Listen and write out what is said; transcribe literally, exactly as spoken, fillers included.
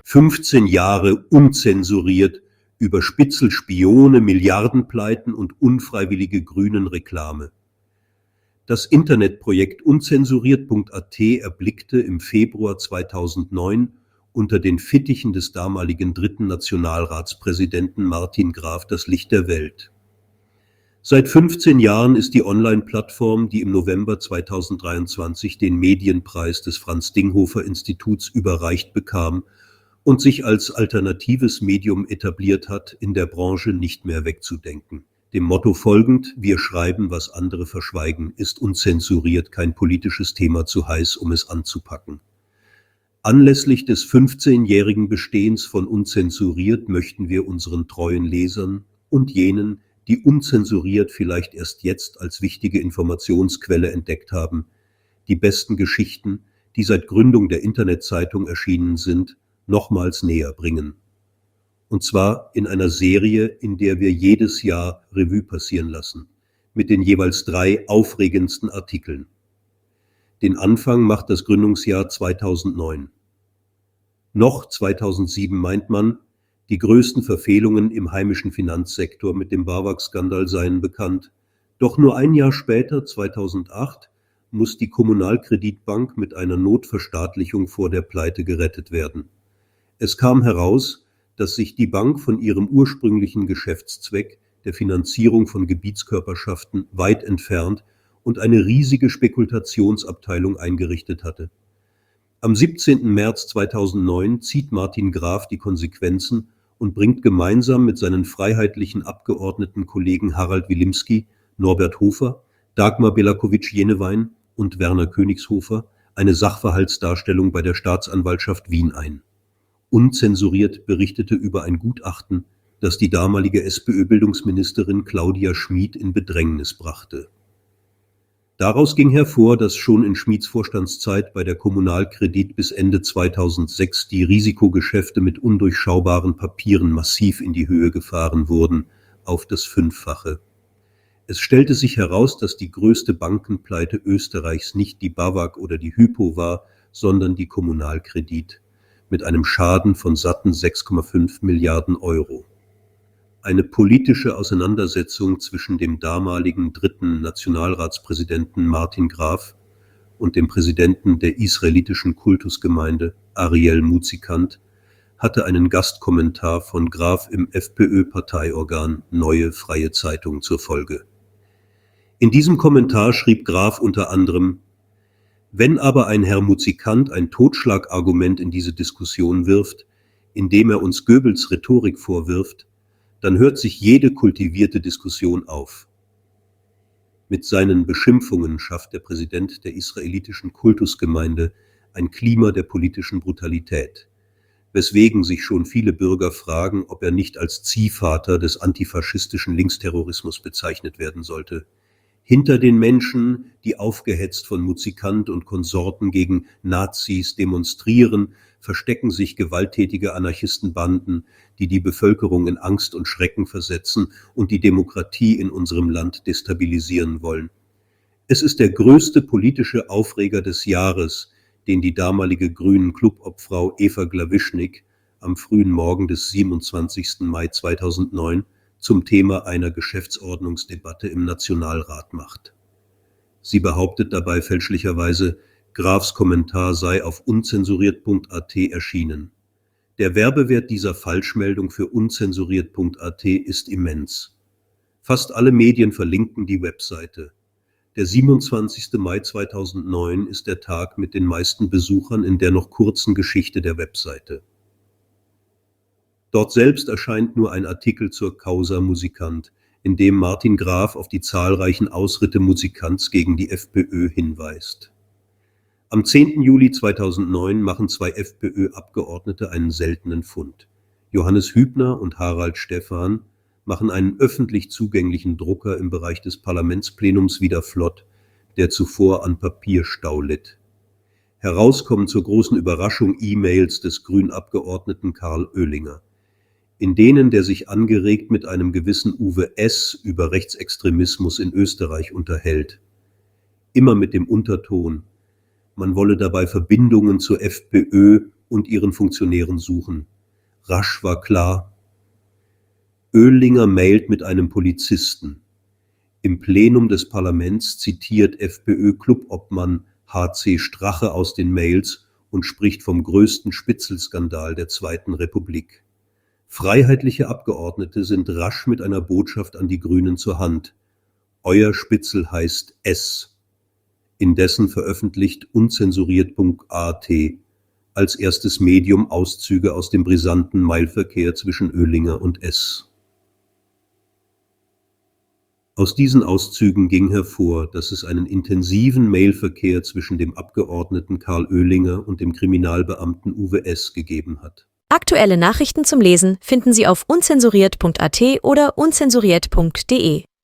fünfzehn Jahre unzensuriert über Spitzelspione, Milliardenpleiten und unfreiwillige Grünen-Reklame. Das Internetprojekt unzensuriert punkt a t erblickte im Februar zweitausendneun unter den Fittichen des damaligen dritten Nationalratspräsidenten Martin Graf das Licht der Welt. Seit fünfzehn Jahren ist die Online-Plattform, die im November zweitausenddreiundzwanzig den Medienpreis des Franz-Dinghofer-Instituts überreicht bekam und sich als alternatives Medium etabliert hat, in der Branche nicht mehr wegzudenken. Dem Motto folgend: Wir schreiben, was andere verschweigen, ist unzensuriert kein politisches Thema zu heiß, um es anzupacken. Anlässlich des fünfzehnjährigen Bestehens von Unzensuriert möchten wir unseren treuen Lesern und jenen, die unzensuriert vielleicht erst jetzt als wichtige Informationsquelle entdeckt haben, die besten Geschichten, die seit Gründung der Internetzeitung erschienen sind, nochmals näher bringen. Und zwar in einer Serie, in der wir jedes Jahr Revue passieren lassen, mit den jeweils drei aufregendsten Artikeln. Den Anfang macht das Gründungsjahr zweitausendneun. Noch zweitausendsieben meint man, die größten Verfehlungen im heimischen Finanzsektor mit dem BAWAG-Skandal seien bekannt. Doch nur ein Jahr später, zweitausendacht, muss die Kommunalkreditbank mit einer Notverstaatlichung vor der Pleite gerettet werden. Es kam heraus, dass sich die Bank von ihrem ursprünglichen Geschäftszweck, der Finanzierung von Gebietskörperschaften, weit entfernt und eine riesige Spekulationsabteilung eingerichtet hatte. Am siebzehnten März zweitausendneun zieht Martin Graf die Konsequenzen und bringt gemeinsam mit seinen freiheitlichen Abgeordnetenkollegen Harald Wilimski, Norbert Hofer, Dagmar Belakovic-Jenewein und Werner Königshofer eine Sachverhaltsdarstellung bei der Staatsanwaltschaft Wien ein. Unzensuriert berichtete über ein Gutachten, das die damalige SPÖ-Bildungsministerin Claudia Schmid in Bedrängnis brachte. Daraus ging hervor, dass schon in Schmids Vorstandszeit bei der Kommunalkredit bis Ende zweitausendsechs die Risikogeschäfte mit undurchschaubaren Papieren massiv in die Höhe gefahren wurden, auf das Fünffache. Es stellte sich heraus, dass die größte Bankenpleite Österreichs nicht die BAWAG oder die Hypo war, sondern die Kommunalkredit mit einem Schaden von satten sechs Komma fünf Milliarden Euro. Eine politische Auseinandersetzung zwischen dem damaligen dritten Nationalratspräsidenten Martin Graf und dem Präsidenten der israelitischen Kultusgemeinde Ariel Muzikant hatte einen Gastkommentar von Graf im FPÖ-Parteiorgan Neue Freie Zeitung zur Folge. In diesem Kommentar schrieb Graf unter anderem: Wenn aber ein Herr Muzikant ein Totschlagargument in diese Diskussion wirft, indem er uns Goebbels Rhetorik vorwirft, dann hört sich jede kultivierte Diskussion auf. Mit seinen Beschimpfungen schafft der Präsident der israelitischen Kultusgemeinde ein Klima der politischen Brutalität, weswegen sich schon viele Bürger fragen, ob er nicht als Ziehvater des antifaschistischen Linksterrorismus bezeichnet werden sollte. Hinter den Menschen, die aufgehetzt von Muzikant und Konsorten gegen Nazis demonstrieren, verstecken sich gewalttätige Anarchistenbanden, die die Bevölkerung in Angst und Schrecken versetzen und die Demokratie in unserem Land destabilisieren wollen. Es ist der größte politische Aufreger des Jahres, den die damalige grünen Clubobfrau Eva Glawischnik am frühen Morgen des siebenundzwanzigsten Mai zweitausendneun zum Thema einer Geschäftsordnungsdebatte im Nationalrat macht. Sie behauptet dabei fälschlicherweise, Grafs Kommentar sei auf unzensuriert punkt a t erschienen. Der Werbewert dieser Falschmeldung für unzensuriert punkt a t ist immens. Fast alle Medien verlinken die Webseite. Der siebenundzwanzigste Mai zweitausendneun ist der Tag mit den meisten Besuchern in der noch kurzen Geschichte der Webseite. Dort selbst erscheint nur ein Artikel zur Causa Muzikant, in dem Martin Graf auf die zahlreichen Ausritte Muzikants gegen die FPÖ hinweist. Am zehnten Juli zweitausendneun machen zwei FPÖ-Abgeordnete einen seltenen Fund. Johannes Hübner und Harald Stephan machen einen öffentlich zugänglichen Drucker im Bereich des Parlamentsplenums wieder flott, der zuvor an Papierstau litt. Heraus kommen zur großen Überraschung E-Mails des Grünabgeordneten Karl Oehlinger, in denen der sich angeregt mit einem gewissen Uwe S. über Rechtsextremismus in Österreich unterhält. Immer mit dem Unterton: Man wolle dabei Verbindungen zur FPÖ und ihren Funktionären suchen. Rasch war klar: Oehlinger mailt mit einem Polizisten. Im Plenum des Parlaments zitiert FPÖ-Clubobmann H C Strache aus den Mails und spricht vom größten Spitzelskandal der Zweiten Republik. Freiheitliche Abgeordnete sind rasch mit einer Botschaft an die Grünen zur Hand. Euer Spitzel heißt S. Indessen veröffentlicht unzensuriert punkt a t als erstes Medium Auszüge aus dem brisanten Mailverkehr zwischen Oehlinger und S. Aus diesen Auszügen ging hervor, dass es einen intensiven Mailverkehr zwischen dem Abgeordneten Karl Oehlinger und dem Kriminalbeamten Uwe S. gegeben hat. Aktuelle Nachrichten zum Lesen finden Sie auf unzensuriert punkt a t oder unzensuriert punkt de.